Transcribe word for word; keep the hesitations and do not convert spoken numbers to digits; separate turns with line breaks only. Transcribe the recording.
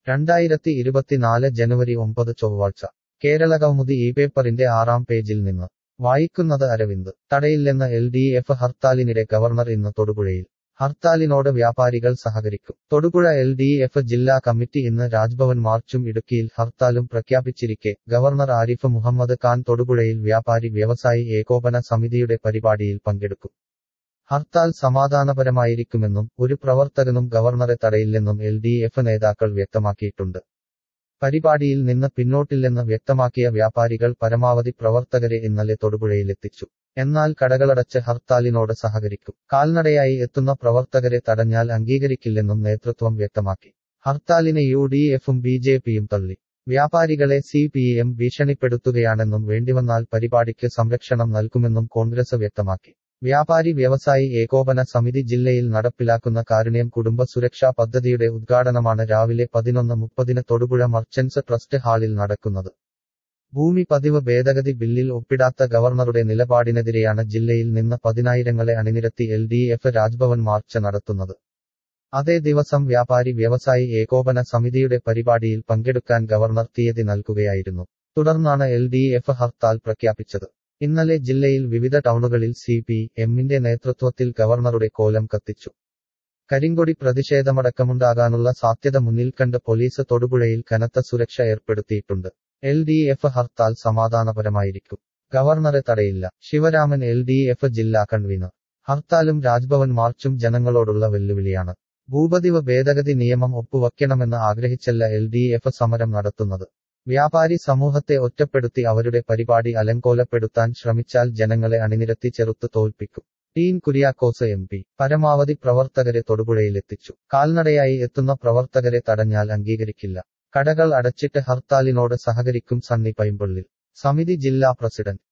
രണ്ടായിരത്തി ഇരുപത്തിനാല് ജനുവരി ഒമ്പത് ചൊവ്വാഴ്ച കേരളകൗമുദി ഈ പേപ്പറിന്റെ ആറാം പേജിൽ നിന്ന് വായിക്കുന്നത് അരവിന്ദ്. തടയില്ലെന്ന് എൽ ഡി എഫ് ഹർത്താലിനിടെ ഗവർണർ ഇന്ന് തൊടുപുഴയിൽ. ഹർത്താലിനോട് വ്യാപാരികൾ സഹകരിക്കും. തൊടുപുഴ എൽ ഡി എഫ് ജില്ലാ കമ്മിറ്റി ഇന്ന് രാജ്ഭവൻ മാർച്ചും ഇടുക്കിയിൽ ഹർത്താലും പ്രഖ്യാപിച്ചിരിക്കെ ഗവർണർ ആരിഫ് മുഹമ്മദ് ഖാൻ തൊടുപുഴയിൽ വ്യാപാരി വ്യവസായി ഏകോപന സമിതിയുടെ പരിപാടിയിൽ പങ്കെടുക്കും. ഹർത്താൽ സമാധാനപരമായിരിക്കുമെന്നും ഒരു പ്രവർത്തകനും ഗവർണറെ തടയില്ലെന്നും എൽ ഡി എഫ് നേതാക്കൾ വ്യക്തമാക്കിയിട്ടുണ്ട്. പരിപാടിയിൽ നിന്ന് പിന്നോട്ടില്ലെന്ന് വ്യക്തമാക്കിയ വ്യാപാരികൾ പരമാവധി പ്രവർത്തകരെ ഇന്നലെ തൊടുപുഴയിലെത്തിച്ചു. എന്നാൽ കടകളടച്ച് ഹർത്താലിനോട് സഹകരിക്കും. കാൽനടയായി എത്തുന്ന പ്രവർത്തകരെ തടഞ്ഞാൽ അംഗീകരിക്കില്ലെന്നും നേതൃത്വം വ്യക്തമാക്കി. ഹർത്താലിനെ യു ഡി എഫും ബി ജെ പിയും തള്ളി. വ്യാപാരികളെ സി പി എം ഭീഷണിപ്പെടുത്തുകയാണെന്നും വേണ്ടിവന്നാൽ പരിപാടിക്ക് സംരക്ഷണം നൽകുമെന്നും കോൺഗ്രസ് വ്യക്തമാക്കി. വ്യാപാരി വ്യവസായി ഏകോപന സമിതി ജില്ലയിൽ നടപ്പിലാക്കുന്ന കാരുണ്യം കുടുംബ സുരക്ഷാ പദ്ധതിയുടെ ഉദ്ഘാടനമാണ് രാവിലെ പതിനൊന്ന് മുപ്പതിന് തൊടുപുഴ മർച്ചന്റ്സ് ട്രസ്റ്റ് ഹാളിൽ നടക്കുന്നത്. ഭൂമി പതിവ് ഭേദഗതി ബില്ലിൽ ഒപ്പിടാത്ത ഗവർണറുടെ നിലപാടിനെതിരെയാണ് ജില്ലയിൽ നിന്ന് പതിനായിരങ്ങളെ അണിനിരത്തി L D F Rajbhavan march നടത്തുന്നത്. അതേ ദിവസം വ്യാപാരി വ്യവസായി ഏകോപന സമിതിയുടെ പരിപാടിയിൽ പങ്കെടുക്കാൻ ഗവർണർ തീയതി നൽകുകയായിരുന്നു. തുടർന്നാണ് എൽ ഡി എഫ് ഹർത്താൽ പ്രഖ്യാപിച്ചത്. ഇന്നലെ ജില്ലയിൽ വിവിധ ടൗണുകളിൽ സി പി എമ്മിന്റെ നേതൃത്വത്തിൽ ഗവർണറുടെ കോലം കത്തിച്ചു. കരിങ്കൊടി പ്രതിഷേധമടക്കമുണ്ടാകാനുള്ള സാധ്യത മുന്നിൽ കണ്ട് പോലീസ് തൊടുപുഴയിൽ കനത്ത സുരക്ഷ ഏർപ്പെടുത്തിയിട്ടുണ്ട്. എൽ ഡി എഫ് ഹർത്താൽ സമാധാനപരമായിരിക്കും. ഗവർണറെ തടയില്ല. ശിവരാമൻ എൽ ഡി എഫ് ജില്ലാ കൺവീനർ. ഹർത്താലും രാജ്ഭവൻ മാർച്ചും ജനങ്ങളോടുള്ള വെല്ലുവിളിയാണ്. ഭൂപതിവ് ഭേദഗതി നിയമം ഒപ്പുവയ്ക്കണമെന്ന് ആഗ്രഹിച്ചല്ല എൽ ഡി എഫ് സമരം നടത്തുന്നത്. വ്യാപാരി സമൂഹത്തെ ഒറ്റപ്പെടുത്തി അവരുടെ പരിപാടി അലങ്കോലപ്പെടുത്താൻ ശ്രമിച്ചാൽ ജനങ്ങളെ അണിനിരത്തി ചെറുത്ത് തോൽപ്പിക്കും. ഡീൻ കുര്യാക്കോസ് എം പി പരമാവധി പ്രവർത്തകരെ തൊടുപുഴയിലെത്തിച്ചു. കാൽനടയായി എത്തുന്ന പ്രവർത്തകരെ തടഞ്ഞാൽ അംഗീകരിക്കില്ല. കടകൾ അടച്ചിട്ട് ഹർത്താലിനോട് സഹകരിക്കും സണ്ണി പൈമ്പള്ളിൽ. സമിതി ജില്ലാ പ്രസിഡന്റ്